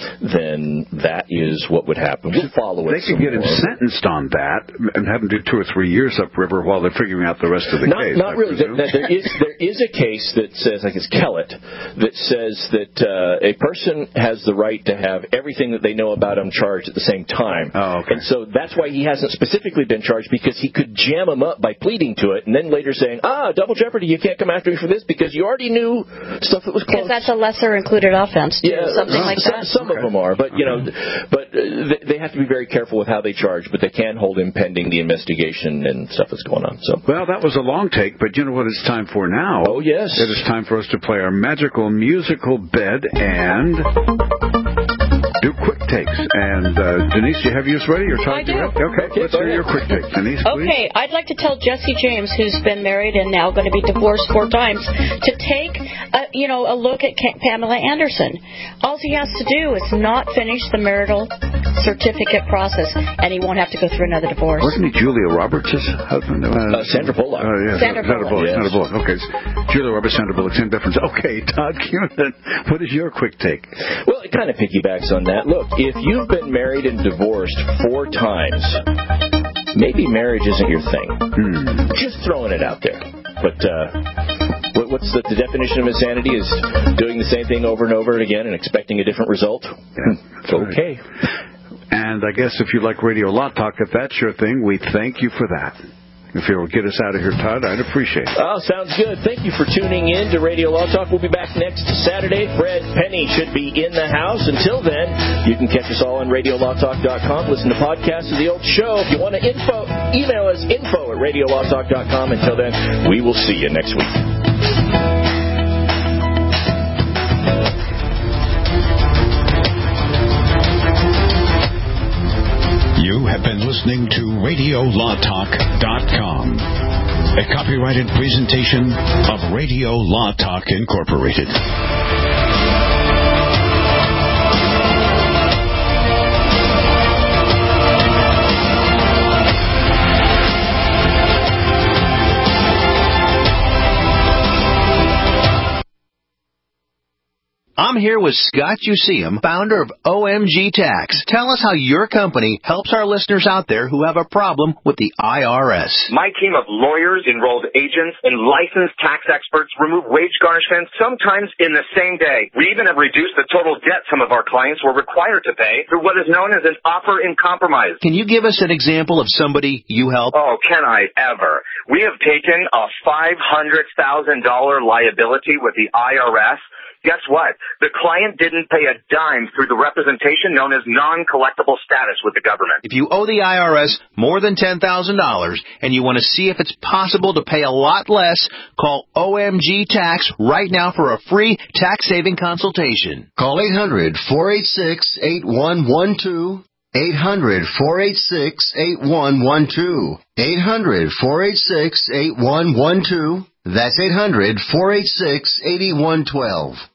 then that is what would happen. We'll follow it. They could get him more. sentenced on that and have him do two or three years upriver while they're figuring out the rest of the not, case. Not I really. presume. There, there, is, there is a case that says, like it's Kellett, that says that uh, a person has the right to have everything that they know about him charged at the same time. Oh, okay. And so that's why he hasn't specifically been charged, because he could jam him up by pleading to it and then later saying, ah, double jeopardy, you can't come after me for this because you already knew stuff that was close. Because that's a lesser included offense, too, yeah, something some, like that. Some okay. of them are, but, you know, but uh, they have to be very careful with how they charge, but they can hold him pending the investigation and stuff that's going on. So. Well, that was a long take, but you know what it's time for now? Oh, yes. It is time for us to play our magical musical bed and do quick takes. And uh, Denise, you have yours ready? Or I do. Ready? Okay, okay, let's hear your quick take. Denise, please. Okay, I'd like to tell Jesse James, who's been married and now going to be divorced four times, to take a, you know, a look at Pamela Anderson. All he has to do is not finish the marital certificate process, and he won't have to go through another divorce. Wasn't he Julia Roberts' husband? Uh, uh, Sandra Bullock. Uh, yeah, Sandra, Sandra Bullock. Bullock. Yes. Sandra Bullock. Okay, Julia Roberts, Sandra Bullock, same difference. Okay, Todd Cunin, what is your quick take? Well, it kind of piggybacks on that. Look, if you've been married and divorced four times, maybe marriage isn't your thing. Hmm. Just throwing it out there. But uh, what, what's the, the definition of insanity? Is doing the same thing over and over again and expecting a different result? Yeah, okay. Right. And I guess if you like Radio Law Talk, if that's your thing, we thank you for that. If you'll get us out of here, Todd, I'd appreciate it. Oh, sounds good. Thank you for tuning in to Radio Law Talk. We'll be back next Saturday. Fred Penny should be in the house. Until then, you can catch us all on radio law talk dot com. Listen to podcasts of the old show. If you want to info, email us info at radio law talk dot com. Until then, we will see you next week. You have been listening to radio law talk dot com, a copyrighted presentation of Radio Law Talk Incorporated. I'm here with Scott Useum, founder of O M G Tax. Tell us how your company helps our listeners out there who have a problem with the I R S. My team of lawyers, enrolled agents, and licensed tax experts remove wage garnishments sometimes in the same day. We even have reduced the total debt some of our clients were required to pay through what is known as an offer in compromise. Can you give us an example of somebody you help? Oh, can I ever? We have taken a five hundred thousand dollars liability with the I R S. Guess what? The client didn't pay a dime through the representation known as non-collectible status with the government. If you owe the I R S more than ten thousand dollars and you want to see if it's possible to pay a lot less, call O M G Tax right now for a free tax-saving consultation. Call eight hundred, four eight six, eight one one two. eight hundred, four eight six, eight one one two. eight hundred, four eight six, eight one one two. That's eight hundred, four eight six, eight one one two.